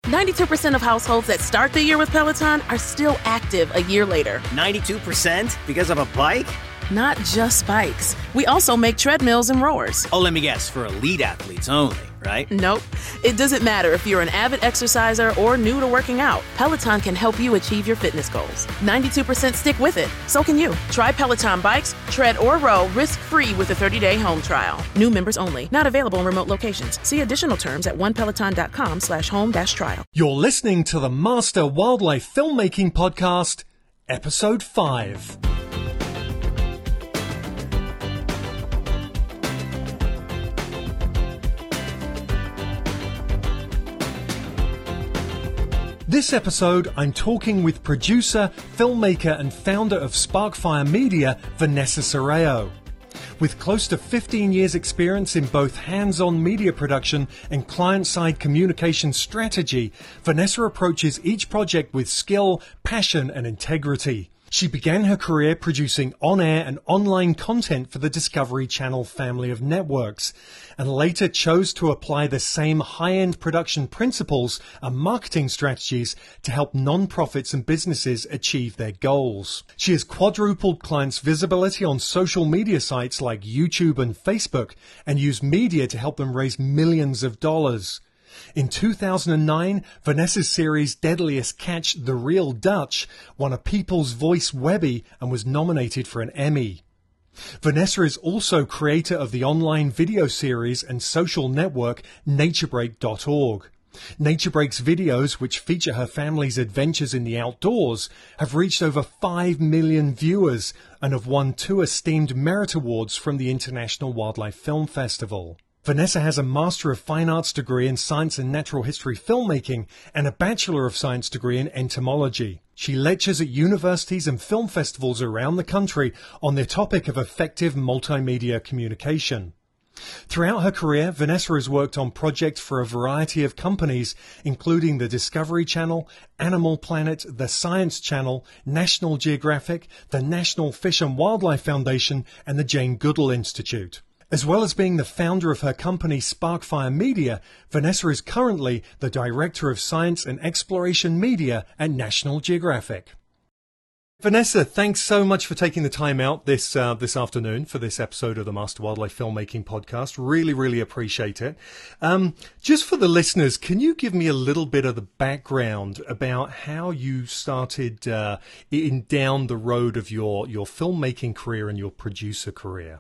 92% of households that start the year with Peloton are still active a year later. 92% because of a bike? Not just bikes. We also make treadmills and rowers. Oh, let me guess, for elite athletes only, right? Nope. It doesn't matter if you're an avid exerciser or new to working out. Peloton can help you achieve your fitness goals. 92% stick with it. So can you. Try Peloton bikes, tread, or row risk-free with a 30-day home trial. New members only. Not available in remote locations. See additional terms at onepeloton.com/home-trial. You're listening to the Master Wildlife Filmmaking Podcast, Episode 5. This episode, I'm talking with producer, filmmaker and founder of Sparkfire Media, Vanessa Serrao. With close to 15 years experience in both hands-on media production and client-side communication strategy, Vanessa approaches each project with skill, passion and integrity. She began her career producing on-air and online content for the Discovery Channel family of networks, and later chose to apply the same high-end production principles and marketing strategies to help non-profits and businesses achieve their goals. She has quadrupled clients' visibility on social media sites like YouTube and Facebook, and used media to help them raise millions of dollars. In 2009, Vanessa's series Deadliest Catch: The Real Dutch won a People's Voice Webby and was nominated for an Emmy. Vanessa is also creator of the online video series and social network naturebreak.org. NatureBreak's videos, which feature her family's adventures in the outdoors, have reached over 5 million viewers and have won 2 esteemed merit awards from the International Wildlife Film Festival. Vanessa has a Master of Fine Arts degree in Science and Natural History Filmmaking and a Bachelor of Science degree in Entomology. She lectures at universities and film festivals around the country on the topic of effective multimedia communication. Throughout her career, Vanessa has worked on projects for a variety of companies, including the Discovery Channel, Animal Planet, the Science Channel, National Geographic, the National Fish and Wildlife Foundation, and the Jane Goodall Institute. As well as being the founder of her company Sparkfire Media, Vanessa is currently the Director of Science and Exploration Media at National Geographic. Vanessa, thanks so much for taking the time out this afternoon for this episode of the Master Wildlife Filmmaking Podcast. Really appreciate it. Just for the listeners, can you give me a little bit of the background about how you started down the road of your filmmaking career and your producer career?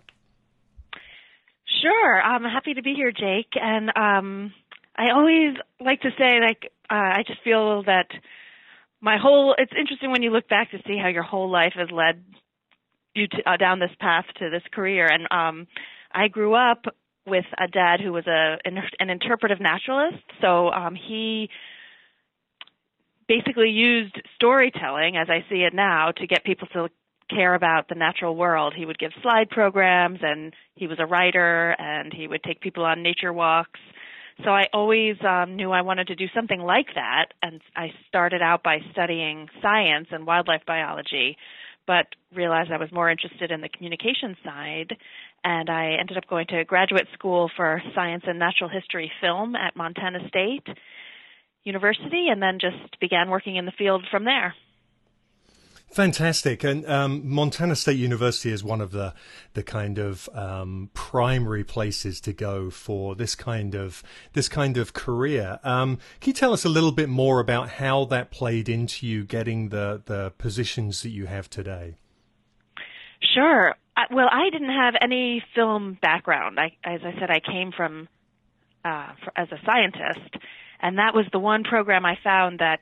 Sure. I'm happy to be here, Jake. And I always like to say, I just feel that it's interesting when you look back to see how your whole life has led you down this path to this career. And I grew up with a dad who was an interpretive naturalist. So he basically used storytelling, as I see it now, to get people to care about the natural world. He would give slide programs, and he was a writer, and he would take people on nature walks. So I always knew I wanted to do something like that, and I started out by studying science and wildlife biology, but realized I was more interested in the communication side, and I ended up going to graduate school for science and natural history film at Montana State University, and then just began working in the field from there. Fantastic. And Montana State University is one of the kind of primary places to go for this kind of career. Can you tell us a little bit more about how that played into you getting the positions that you have today? Sure. Well, I didn't have any film background. As I said, I came from as a scientist, and that was the one program I found that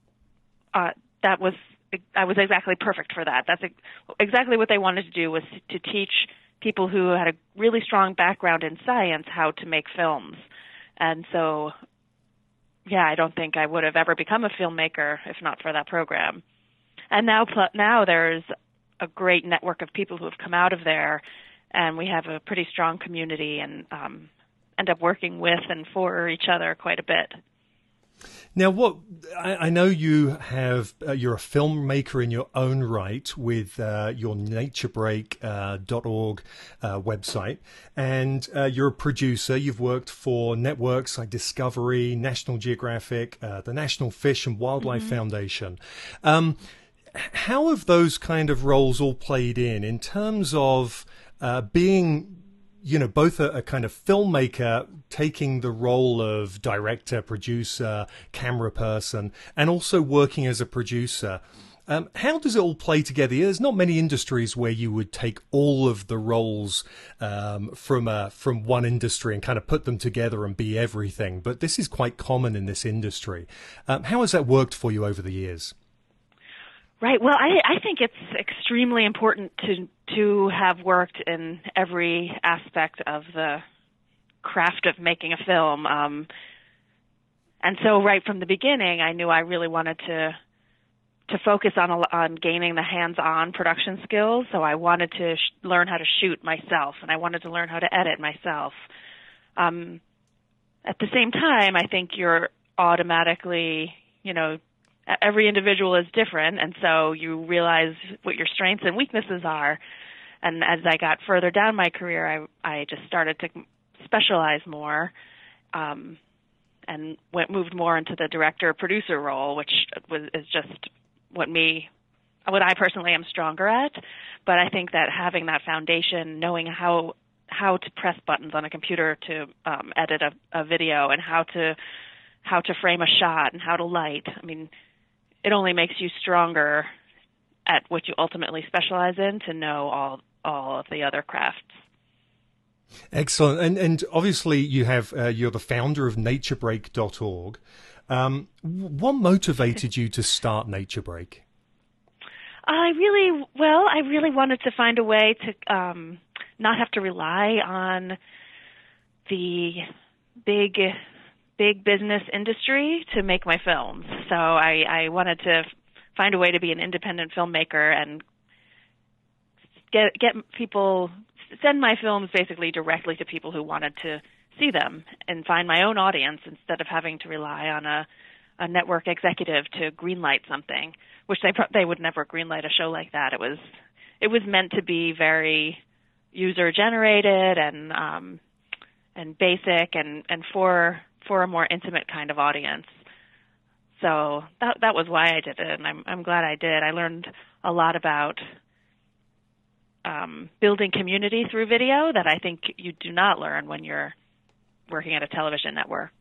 I was exactly perfect for that. That's exactly what they wanted to do, was to teach people who had a really strong background in science how to make films. And so, yeah, I don't think I would have ever become a filmmaker if not for that program. And now there's a great network of people who have come out of there, and we have a pretty strong community and end up working with and for each other quite a bit. Now, what I know you have, you're a filmmaker in your own right with your naturebreak.org website, and you're a producer. You've worked for networks like Discovery, National Geographic, the National Fish and Wildlife Foundation. How have those kind of roles all played in terms of being, both a kind of filmmaker taking the role of director, producer, camera person, and also working as a producer? How does it all play together? There's not many industries where you would take all of the roles from one industry and kind of put them together and be everything. But this is quite common in this industry. How has that worked for you over the years? Right. Well, I think it's extremely important to have worked in every aspect of the craft of making a film. And so right from the beginning, I knew I really wanted to focus on gaining the hands-on production skills. So I wanted to learn how to shoot myself, and I wanted to learn how to edit myself. At the same time, I think you're automatically, every individual is different, and so you realize what your strengths and weaknesses are. And as I got further down my career, I just started to specialize more, and moved more into the director-producer role, which is just what I personally am stronger at. But I think that having that foundation, knowing how to press buttons on a computer to edit a video, and how to frame a shot and how to light, it only makes you stronger at what you ultimately specialize in to know all of the other crafts. Excellent. And obviously you have, you're the founder of naturebreak.org. What motivated you to start NatureBreak? I really wanted to find a way to not have to rely on the big business industry to make my films. So I wanted to find a way to be an independent filmmaker and get people, send my films basically directly to people who wanted to see them and find my own audience instead of having to rely on a network executive to greenlight something, which they would never greenlight a show like that. It was meant to be very user generated and basic and for a more intimate kind of audience. So that was why I did it, and I'm glad I did. I learned a lot about building community through video that I think you do not learn when you're working at a television network.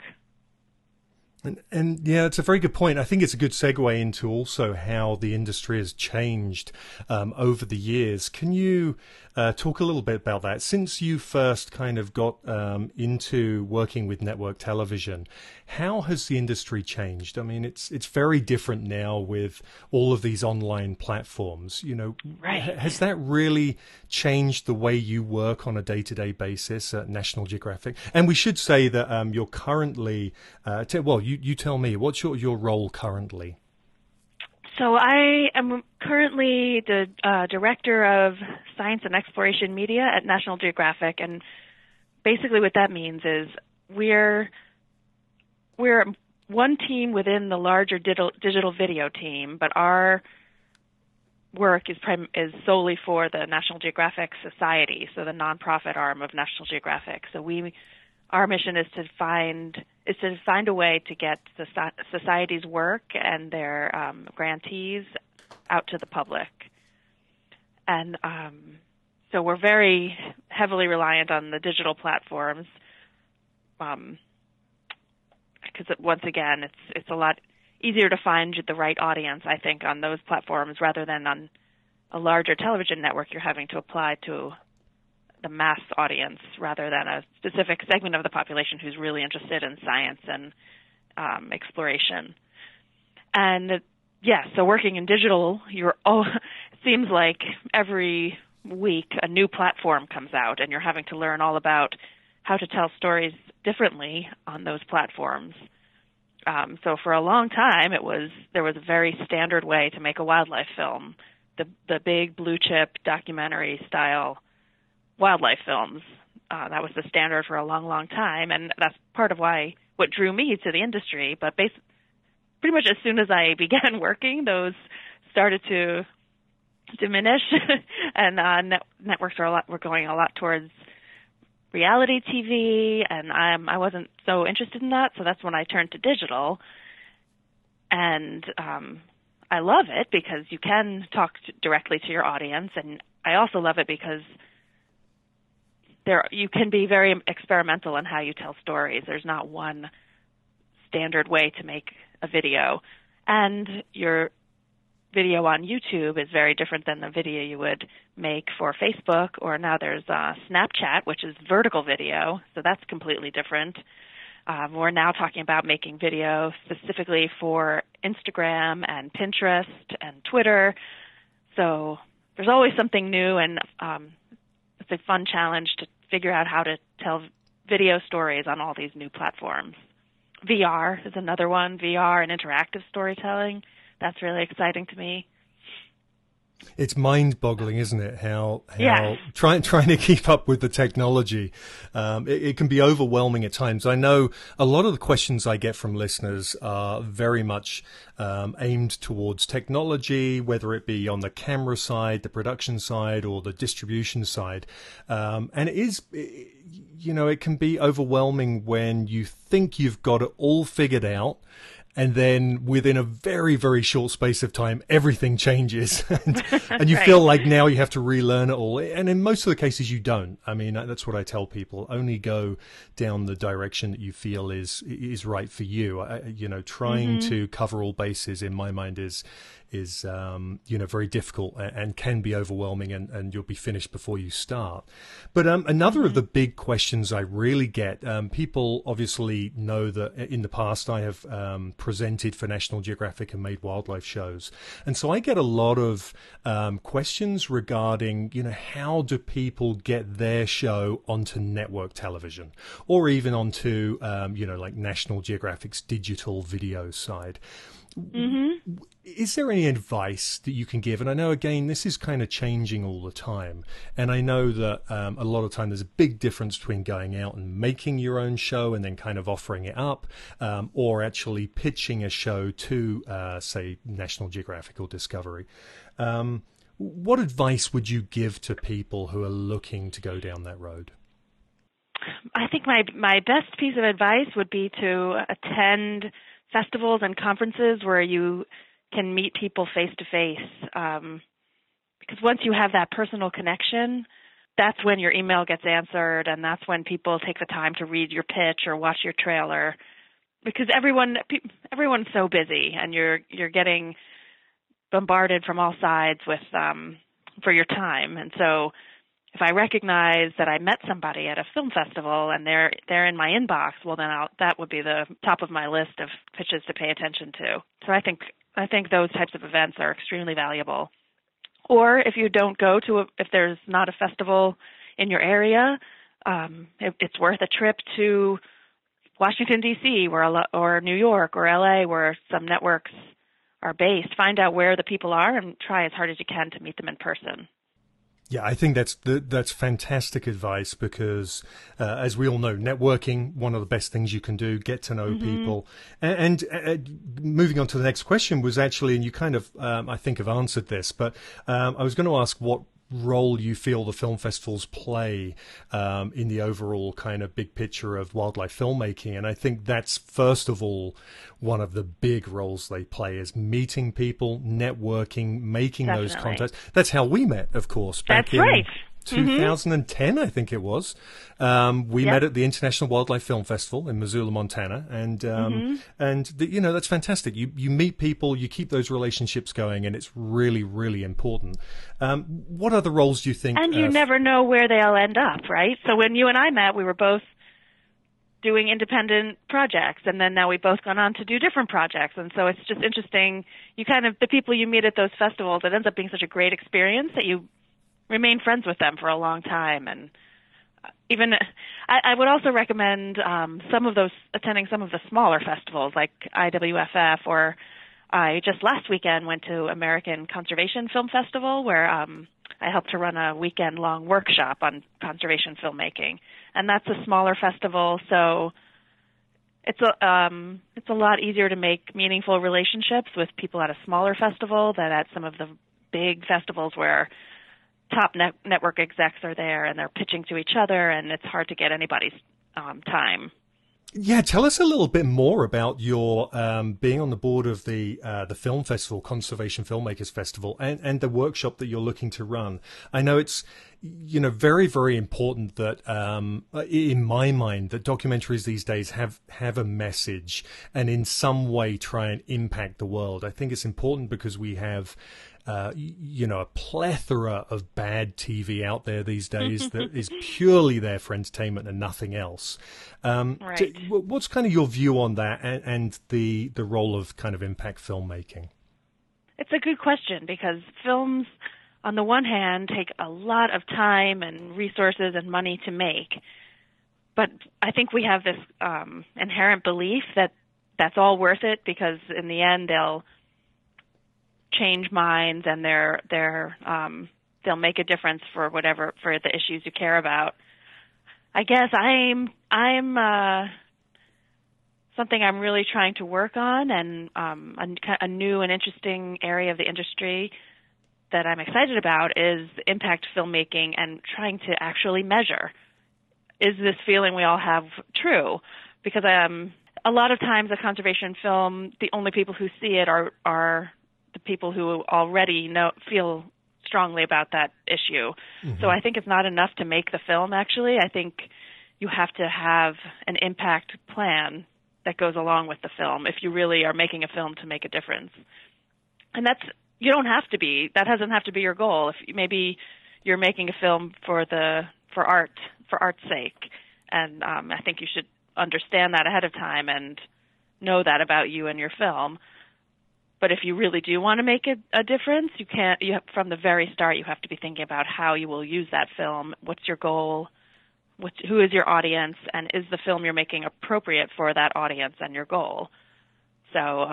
And yeah, it's a very good point. I think it's a good segue into also how the industry has changed over the years. Can you talk a little bit about that? Since you first kind of got into working with network television, how has the industry changed? It's very different now with all of these online platforms. Right. Has that really changed the way you work on a day-to-day basis at National Geographic? And we should say that you're currently, you tell me, what's your role currently? So I am currently the director of science and exploration media at National Geographic, and basically what that means is we're one team within the larger digital video team, but our work is solely for the National Geographic Society, so the nonprofit arm of National Geographic. So our mission is to find a way to get the society's work and their grantees out to the public. And so we're very heavily reliant on the digital platforms because once again, it's a lot easier to find the right audience, I think, on those platforms rather than on a larger television network. You're having to apply to the mass audience rather than a specific segment of the population who's really interested in science and exploration. And so working in digital, it seems like every week a new platform comes out, and you're having to learn all about how to tell stories differently on those platforms. So for a long time, there was a very standard way to make a wildlife film, the big blue chip documentary style wildlife films. That was the standard for a long, long time, and that's part of what what drew me to the industry. But pretty much as soon as I began working, those started to diminish, and networks were going a lot towards reality TV, and I wasn't so interested in that, so that's when I turned to digital. And I love it because you can talk directly to your audience, and I also love it because you can be very experimental in how you tell stories. There's not one standard way to make a video, and your video on YouTube is very different than the video you would make for Facebook, or now there's Snapchat, which is vertical video, so that's completely different. We're now talking about making video specifically for Instagram and Pinterest and Twitter, so there's always something new, and it's a fun challenge to figure out how to tell video stories on all these new platforms. VR is another one, VR and interactive storytelling. That's really exciting to me. It's mind-boggling, isn't it? How yes. trying to keep up with the technology, it can be overwhelming at times. I know a lot of the questions I get from listeners are very much aimed towards technology, whether it be on the camera side, the production side, or the distribution side. And it is, it can be overwhelming when you think you've got it all figured out, and then within a very, very short space of time, everything changes and you right. feel like now you have to relearn it all. And in most of the cases, you don't. I mean, that's what I tell people. Only go down the direction that you feel is right for you. Trying to cover all bases in my mind is very difficult and can be overwhelming, and you'll be finished before you start. But another of the big questions I really get, people obviously know that in the past I have presented for National Geographic and made wildlife shows. And so I get a lot of questions regarding, how do people get their show onto network television or even onto, like National Geographic's digital video side. Is there any advice that you can give? And I know, again, this is kind of changing all the time. And I know that a lot of time there's a big difference between going out and making your own show and then kind of offering it up, or actually pitching a show to, say, National Geographic or Discovery. What advice would you give to people who are looking to go down that road? I think my best piece of advice would be to attend festivals and conferences where you can meet people face to face, because once you have that personal connection, that's when your email gets answered, and that's when people take the time to read your pitch or watch your trailer, because everyone's so busy, and you're getting bombarded from all sides with for your time. And so if I recognize that I met somebody at a film festival and they're in my inbox, well, then that would be the top of my list of pitches to pay attention to. So I think those types of events are extremely valuable. Or if you don't go to if there's not a festival in your area, it's worth a trip to Washington, D.C. or New York or L.A. where some networks are based. Find out where the people are and try as hard as you can to meet them in person. Yeah, I think that's fantastic advice because, as we all know, networking, one of the best things you can do, get to know people. And moving on to the next question was actually, and you kind of, I think, have answered this, but I was going to ask what role you feel the film festivals play in the overall kind of big picture of wildlife filmmaking. And I think that's, first of all, one of the big roles they play is meeting people, networking, making those contacts. That's how we met, of course, back in 2010, I think it was. We met at the International Wildlife Film Festival in Missoula, Montana, and that's fantastic. You meet people, you keep those relationships going, and it's really, really important. What other roles do you think? And you never know where they'll end up, right? So when you and I met, we were both doing independent projects, and then now we've both gone on to do different projects, and so it's just interesting. The people you meet at those festivals, it ends up being such a great experience that you remain friends with them for a long time. And even I would also recommend attending some of the smaller festivals like IWFF, or I just last weekend went to American Conservation Film Festival where I helped to run a weekend-long workshop on conservation filmmaking. And that's a smaller festival, so It's a lot easier to make meaningful relationships with people at a smaller festival than at some of the big festivals where top network execs are there and they're pitching to each other, and it's hard to get anybody's time. Yeah, tell us a little bit more about your being on the board of the film festival, Conservation Filmmakers Festival, and the workshop that you're looking to run. I know it's very, very important that in my mind that documentaries these days have a message and in some way try and impact the world. I think it's important because we have a plethora of bad TV out there these days that is purely there for entertainment and nothing else. Right. What's kind of your view on that and the role of kind of impact filmmaking? It's a good question because films, on the one hand, take a lot of time and resources and money to make. But I think we have this inherent belief that that's all worth it because in the end they'll change minds and they'll make a difference for the issues you care about. I guess I'm something I'm really trying to work on, and a new and interesting area of the industry that I'm excited about is impact filmmaking and trying to actually measure, is this feeling we all have true? Because a lot of times a conservation film, the only people who see it are the people who already feel strongly about that issue. Mm-hmm. So I think it's not enough to make the film, actually. I think you have to have an impact plan that goes along with the film if you really are making a film to make a difference. And that doesn't have to be your goal. If maybe you're making a film for art's sake, and I think you should understand that ahead of time and know that about you and your film. But if you really do want to make a difference, from the very start, you have to be thinking about how you will use that film. What's your goal? Who is your audience? And is the film you're making appropriate for that audience and your goal? So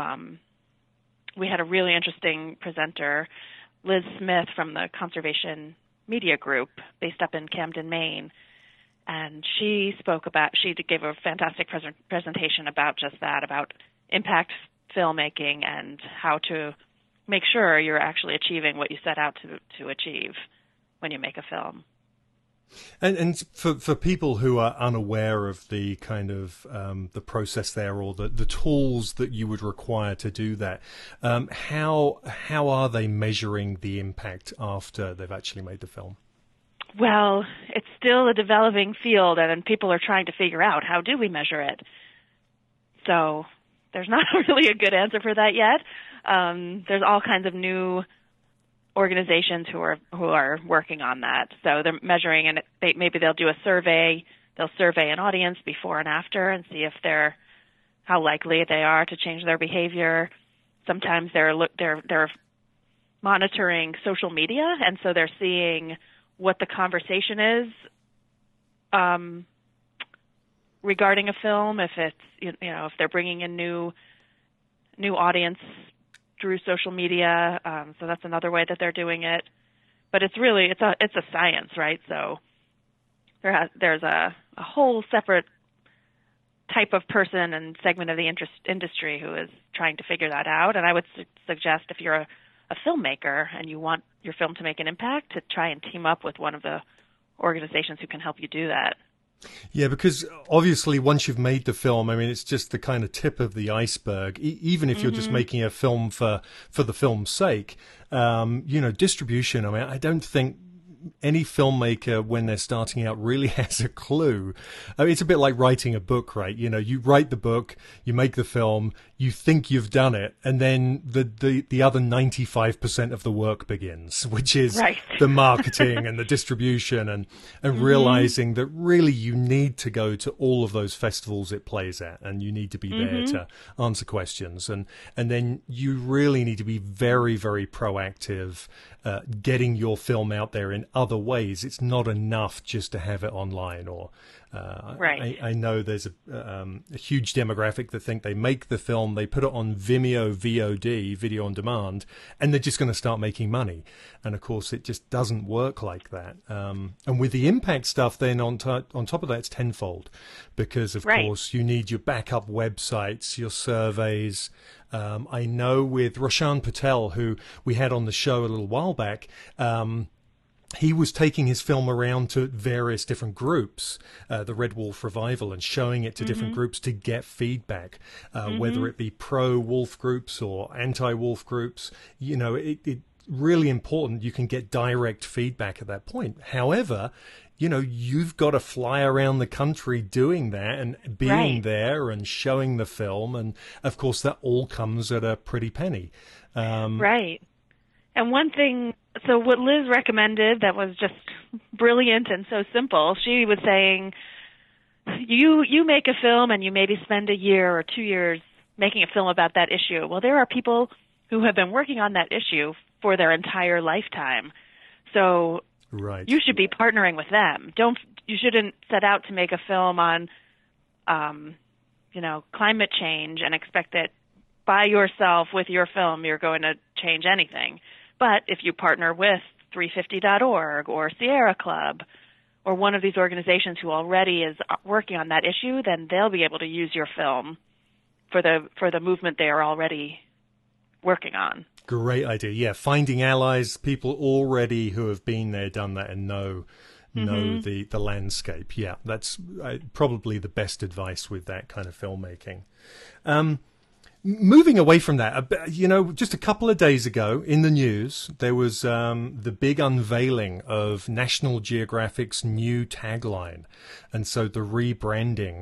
we had a really interesting presenter, Liz Smith from the Conservation Media Group based up in Camden, Maine. And she gave a fantastic presentation about just that, about impact filmmaking and how to make sure you're actually achieving what you set out to achieve when you make a film. And for people who are unaware of the kind of the process there or the tools that you would require to do that, how are they measuring the impact after they've actually made the film? Well, it's still a developing field, and people are trying to figure out how do we measure it. So there's not really a good answer for that yet. There's all kinds of new organizations who are working on that. So they're measuring, and maybe they'll do a survey. They'll survey an audience before and after and see if how likely they are to change their behavior. Sometimes they're monitoring social media, and so they're seeing what the conversation is regarding a film, if it's if they're bringing in new audience through social media, so that's another way that they're doing it. But it's a science, right? So there's a whole separate type of person and segment of the industry who is trying to figure that out. And I would suggest if you're a filmmaker and you want your film to make an impact, to try and team up with one of the organizations who can help you do that. Yeah, because obviously once you've made the film, I mean, it's just the kind of tip of the iceberg. Even if you're just making a film for the film's sake, distribution. I mean, I don't think any filmmaker, when they're starting out, really has a clue. I mean, it's a bit like writing a book, right? You write the book, you make the film, you think you've done it, and then the other 95% of the work begins, which is the marketing and the distribution and realizing that really you need to go to all of those festivals it plays at, and you need to be there to answer questions, and then you really need to be very, very proactive, getting your film out there in other ways. It's not enough just to have it online. Or Right. I know there's a huge demographic that think they make the film, they put it on Vimeo VOD, video on demand, and they're just going to start making money. And of course, it just doesn't work like that. And with the impact stuff, then on top of that, it's tenfold, because of Right. course you need your backup websites, your surveys. I know with Roshan Patel, who we had on the show a little while back, he was taking his film around to various different groups, the Red Wolf Revival, and showing it to different groups to get feedback, whether it be pro-wolf groups or anti-wolf groups. You know, it really important you can get direct feedback at that point. However, you know, you've got to fly around the country doing that and being Right. there and showing the film. And, of course, that all comes at a pretty penny. Right. And one thing, so what Liz recommended that was just brilliant and so simple, she was saying, you make a film and you maybe spend a year or 2 years making a film about that issue. Well, there are people who have been working on that issue for their entire lifetime. So Right. you should be partnering with them. You shouldn't set out to make a film on, climate change and expect that by yourself with your film you're going to change anything. But if you partner with 350.org or Sierra Club or one of these organizations who already is working on that issue, then they'll be able to use your film for the movement they are already working on. Great idea. Yeah, finding allies, people already who have been there, done that, and know the landscape. Yeah, that's probably the best advice with that kind of filmmaking. Moving away from that, just a couple of days ago in the news, there was the big unveiling of National Geographic's new tagline, and so the rebranding.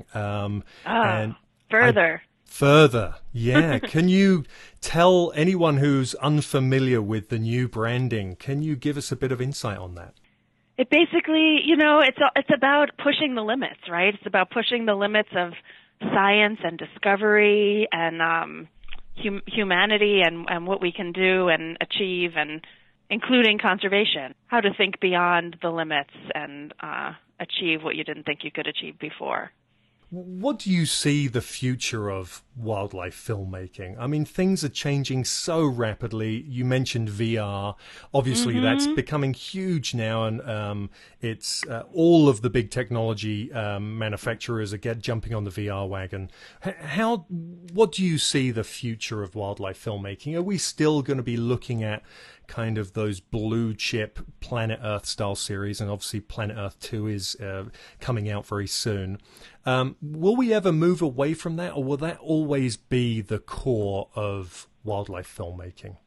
Further, yeah. Can you tell anyone who's unfamiliar with the new branding, can you give us a bit of insight on that? It basically, it's about pushing the limits, right? It's about pushing the limits of science and discovery and humanity and what we can do and achieve, and including conservation, how to think beyond the limits and achieve what you didn't think you could achieve before. What do you see the future of wildlife filmmaking? I mean, things are changing so rapidly. You mentioned VR. Obviously, that's becoming huge now, and it's all of the big technology manufacturers are jumping on the VR wagon. What do you see the future of wildlife filmmaking? Are we still going to be looking at kind of those blue chip Planet Earth style series, and obviously Planet Earth 2 is coming out very soon? Will we ever move away from that, or will that always be the core of wildlife filmmaking?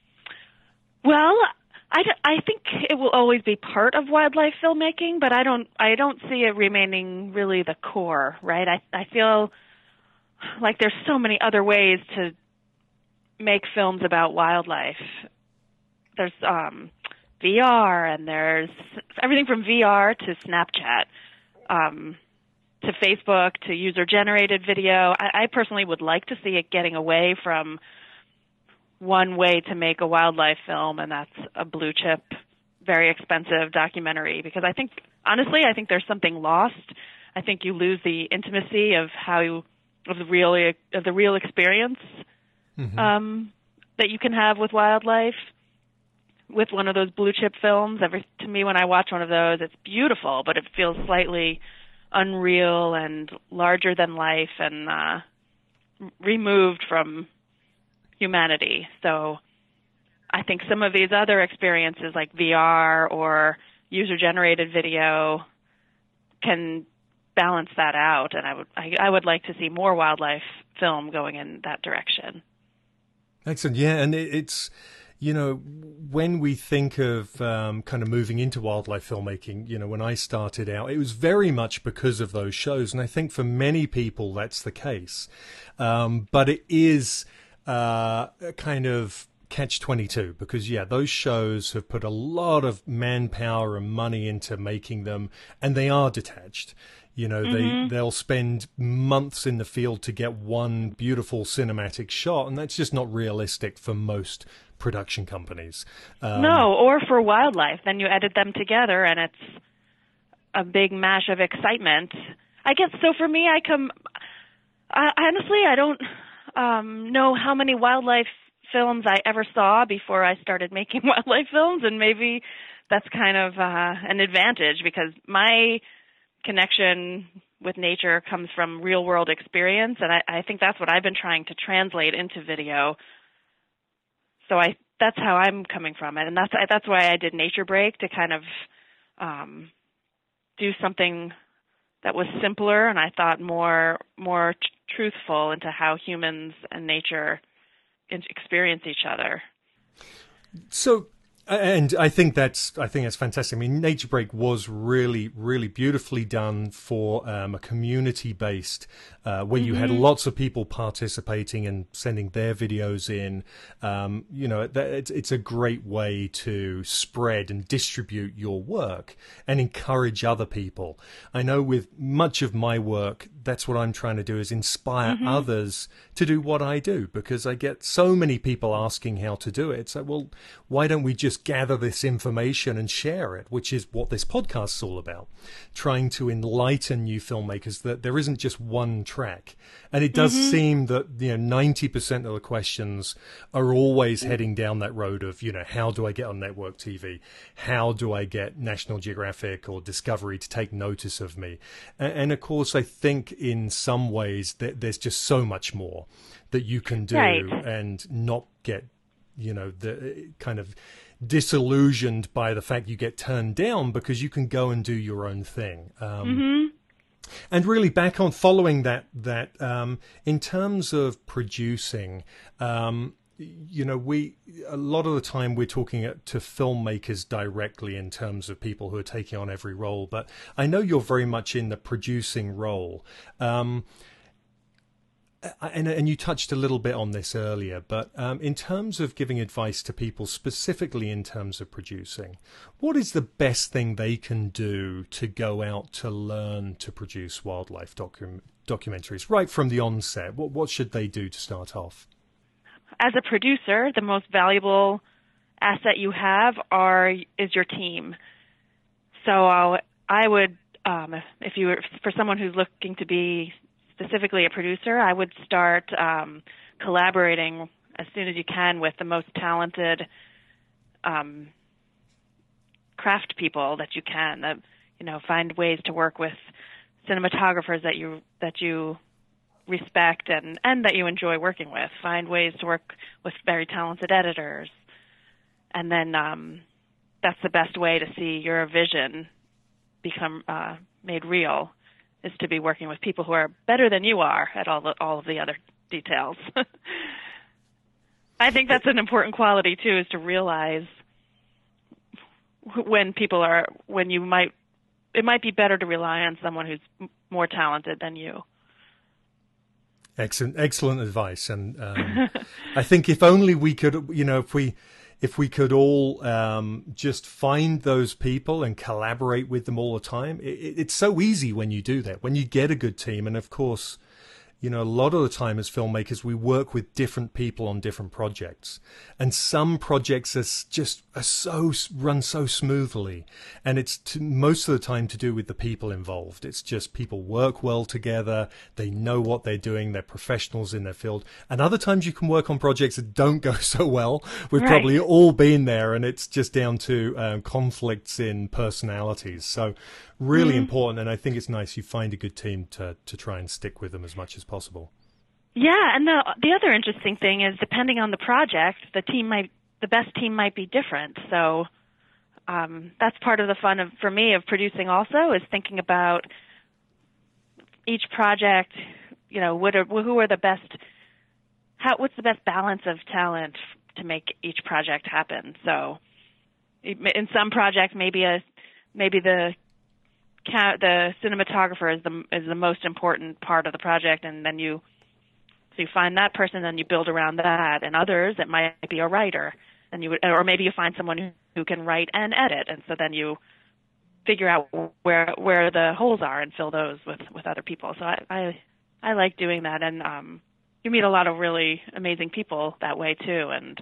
Well, I think it will always be part of wildlife filmmaking, but I don't see it remaining really the core, right? I feel like there's so many other ways to make films about wildlife. There's VR, and there's everything from VR to Snapchat, to Facebook, to user-generated video. I personally would like to see it getting away from one way to make a wildlife film, and that's a blue-chip, very expensive documentary, because I think there's something lost. I think you lose the intimacy of the real experience that you can have with wildlife. With one of those blue chip films, to me, when I watch one of those, it's beautiful, but it feels slightly unreal and larger than life and removed from humanity. So I think some of these other experiences like VR or user-generated video can balance that out, and I would like to see more wildlife film going in that direction. Excellent. Yeah, and it's... when we think of kind of moving into wildlife filmmaking, when I started out, it was very much because of those shows. And I think for many people, that's the case. But it is a kind of catch-22 because, those shows have put a lot of manpower and money into making them, and they are detached. You know, they'll spend months in the field to get one beautiful cinematic shot, and that's just not realistic for most production companies. No, or for wildlife. Then you edit them together, and it's a big mash of excitement. I guess so. For me, honestly, I don't know how many wildlife films I ever saw before I started making wildlife films, and maybe that's kind of an advantage because my connection with nature comes from real world experience, and I think that's what I've been trying to translate into video. So that's how I'm coming from it, and that's why I did Nature Break, to kind of do something that was simpler and I thought more truthful into how humans and nature experience each other. So, and I think that's fantastic. I mean, Nature Break was really, really beautifully done for a community-based, where you had lots of people participating and sending their videos in. You know, it's a great way to spread and distribute your work and encourage other people. I know with much of my work, that's what I'm trying to do, is inspire others to do what I do, because I get so many people asking how to do it. It's like, well, why don't we just gather this information and share it, which is what this podcast is all about, trying to enlighten new filmmakers that there isn't just one track. And it does seem that, you know, 90% of the questions are always heading down that road of, you know, how do I get on network TV? How do I get National Geographic or Discovery to take notice of me? And of course, I think in some ways there's just so much more that you can do and not get, you know, the kind of disillusioned by the fact you get turned down, because you can go and do your own thing. And really back on following that in terms of producing, you know, a lot of the time we're talking to filmmakers directly in terms of people who are taking on every role, but I know you're very much in the producing role. And you touched a little bit on this earlier, but in terms of giving advice to people specifically in terms of producing, what is the best thing they can do to go out to learn to produce wildlife documentaries right from the onset? What should they do to start off? As a producer, the most valuable asset you have is your team. So I would, for someone who's looking to be specifically a producer, I would start collaborating as soon as you can with the most talented craft people that you can. You know, find ways to work with cinematographers that you respect and that you enjoy working with. Find ways to work with very talented editors, and then that's the best way to see your vision become made real, is to be working with people who are better than you are at all of the other details. I think that's an important quality too, is to realize it might be better to rely on someone who's more talented than you. Excellent advice. And I think if only we could, you know, if we could all just find those people and collaborate with them all the time. It's so easy when you do that, when you get a good team. And of course, you know, a lot of the time as filmmakers, we work with different people on different projects, and some projects run so smoothly, and it's most of the time to do with the people involved. It's just people work well together. They know what they're doing. They're professionals in their field. And other times you can work on projects that don't go so well. We've probably all been there, and it's just down to conflicts in personalities. So really important, and I think it's nice you find a good team to try and stick with them as much as possible. Yeah, and the other interesting thing is, depending on the project, the best team might be different. So that's part of the fun for me of producing also, is thinking about each project. You know, who are the best? What's the best balance of talent to make each project happen? So in some projects, maybe the cinematographer is the most important part of the project, and then you find that person, and you build around that. And others, it might be a writer, or maybe you find someone who can write and edit, and so then you figure out where the holes are and fill those with other people. So I like doing that, and you meet a lot of really amazing people that way too, and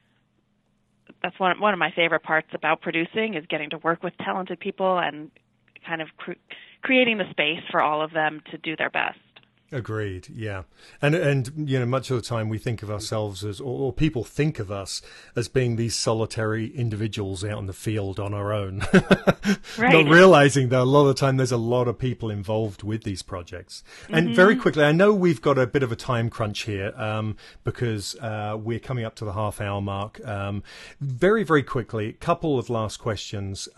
that's one of my favorite parts about producing is getting to work with talented people and kind of creating the space for all of them to do their best. Agreed. Yeah. And much of the time we think of ourselves as, or people think of us as being these solitary individuals out in the field on our own. Right. Not realizing that a lot of the time there's a lot of people involved with these projects. And very quickly, I know we've got a bit of a time crunch here, because we're coming up to the half-hour mark. Very, very quickly, a couple of last questions.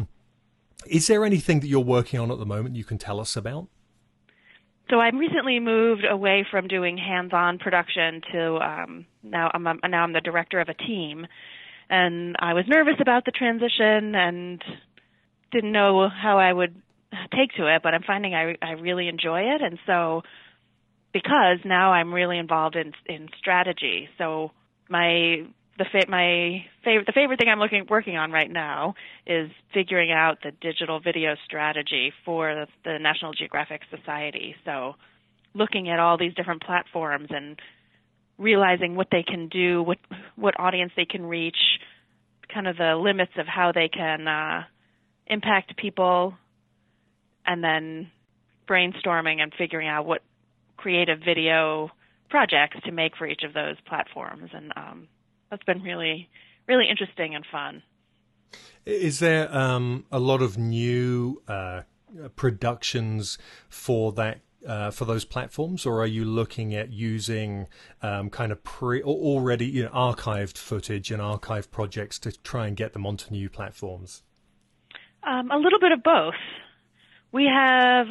Is there anything that you're working on at the moment you can tell us about? So I recently moved away from doing hands-on production to now I'm the director of a team, and I was nervous about the transition and didn't know how I would take to it, but I'm finding I really enjoy it, and so because now I'm really involved in strategy. So the favorite thing I'm working on right now is figuring out the digital video strategy for the National Geographic Society. So looking at all these different platforms and realizing what they can do, what audience they can reach, kind of the limits of how they can impact people, and then brainstorming and figuring out what creative video projects to make for each of those platforms. And that's been really, really interesting and fun. Is there a lot of new productions for that for those platforms, or are you looking at using kind of already archived footage and archived projects to try and get them onto new platforms? A little bit of both. We have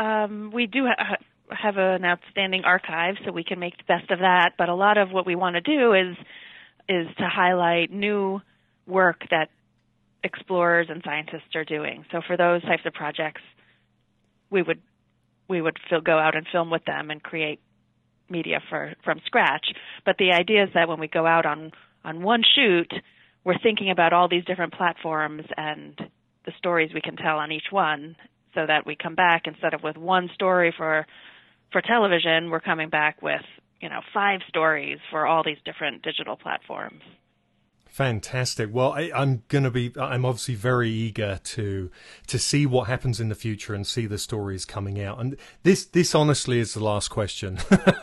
have an outstanding archive, so we can make the best of that. But a lot of what we want to do is to highlight new work that explorers and scientists are doing. So for those types of projects, we would go out and film with them and create media from scratch. But the idea is that when we go out on one shoot, we're thinking about all these different platforms and the stories we can tell on each one, so that we come back, instead of with one story for television, we're coming back with 5 stories for all these different digital platforms. Fantastic. Well, I'm obviously very eager to see what happens in the future and see the stories coming out. And this honestly is the last question.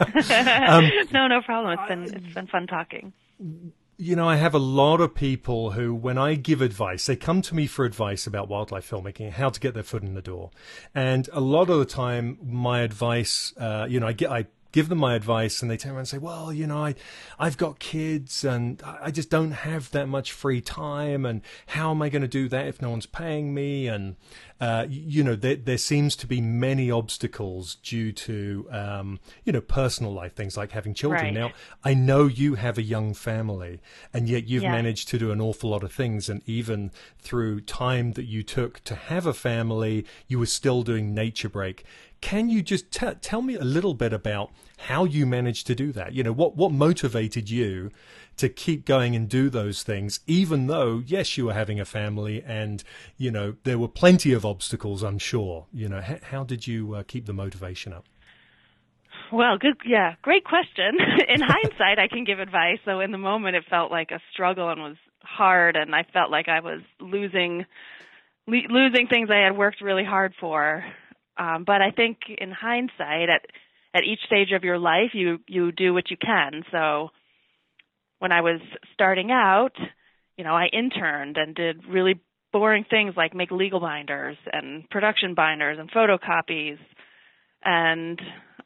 No problem. It's been fun talking. I have a lot of people who, when I give advice, they come to me for advice about wildlife filmmaking, how to get their foot in the door. And a lot of the time, my advice, I give them my advice and they turn around and say, well, I've got kids and I just don't have that much free time. And how am I going to do that if no one's paying me? And, there seems to be many obstacles due to, personal life, things like having children. Right. Now, I know you have a young family, and yet you've managed to do an awful lot of things. And even through time that you took to have a family, you were still doing Nature Break. Can you just tell me a little bit about how you managed to do that? What motivated you to keep going and do those things, even though, yes, you were having a family and, there were plenty of obstacles, I'm sure. How did you keep the motivation up? Well, good. Yeah, great question. In hindsight, I can give advice. So in the moment, it felt like a struggle and was hard, and I felt like I was losing things I had worked really hard for. But I think in hindsight, at each stage of your life, you do what you can. So when I was starting out, I interned and did really boring things like make legal binders and production binders and photocopies. And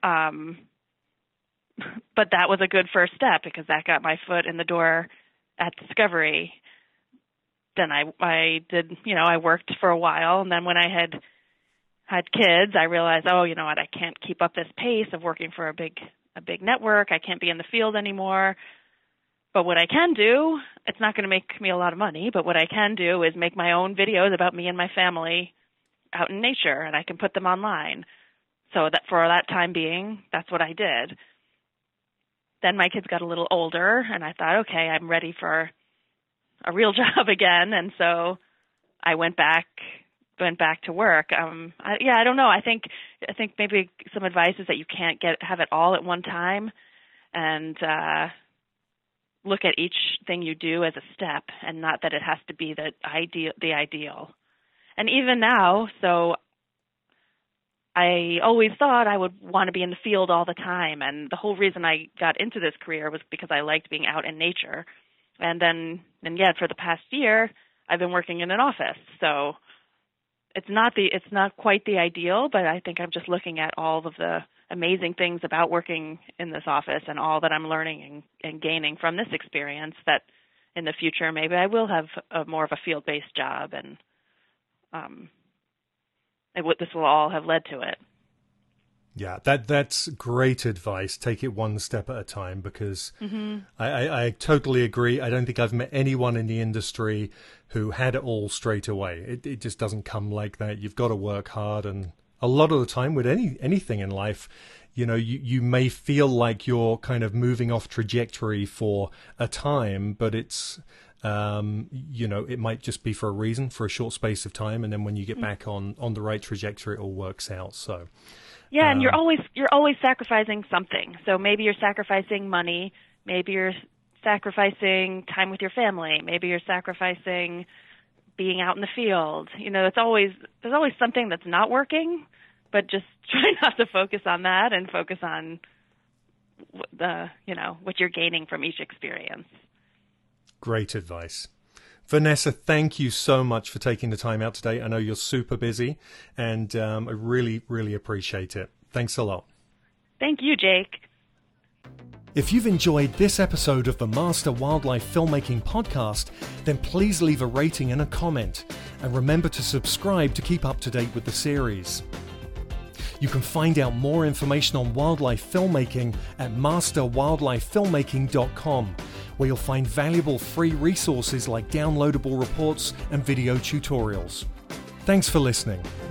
but that was a good first step, because that got my foot in the door at Discovery. Then I did, I worked for a while, and then when I had kids, I realized, I can't keep up this pace of working for a big network. I can't be in the field anymore. But what I can do, it's not going to make me a lot of money, but what I can do is make my own videos about me and my family out in nature, and I can put them online. So that for that time being, that's what I did. Then my kids got a little older, and I thought, okay, I'm ready for a real job again. And so I went back went back to work. I don't know. I think maybe some advice is that you can't have it all at one time, and look at each thing you do as a step, and not that it has to be the ideal. And even now, so I always thought I would want to be in the field all the time, and the whole reason I got into this career was because I liked being out in nature. And for the past year, I've been working in an office. So it's not quite the ideal, but I think I'm just looking at all of the amazing things about working in this office and all that I'm learning and gaining from this experience, that in the future maybe I will have more of a field-based job, and this will all have led to it. Yeah, that's great advice. Take it one step at a time, because I totally agree. I don't think I've met anyone in the industry who had it all straight away. It just doesn't come like that. You've got to work hard, and a lot of the time with anything in life, you may feel like you're kind of moving off trajectory for a time, but it's it might just be for a reason, for a short space of time, and then when you get back on the right trajectory, it all works out. So. Yeah, and you're always sacrificing something. So maybe you're sacrificing money, maybe you're sacrificing time with your family, maybe you're sacrificing being out in the field. There's always something that's not working, but just try not to focus on that and focus on what you're gaining from each experience. Great advice. Vanessa, thank you so much for taking the time out today. I know you're super busy, and I really, really appreciate it. Thanks a lot. Thank you, Jake. If you've enjoyed this episode of the Master Wildlife Filmmaking Podcast, then please leave a rating and a comment, and remember to subscribe to keep up to date with the series. You can find out more information on wildlife filmmaking at masterwildlifefilmmaking.com, where you'll find valuable free resources like downloadable reports and video tutorials. Thanks for listening.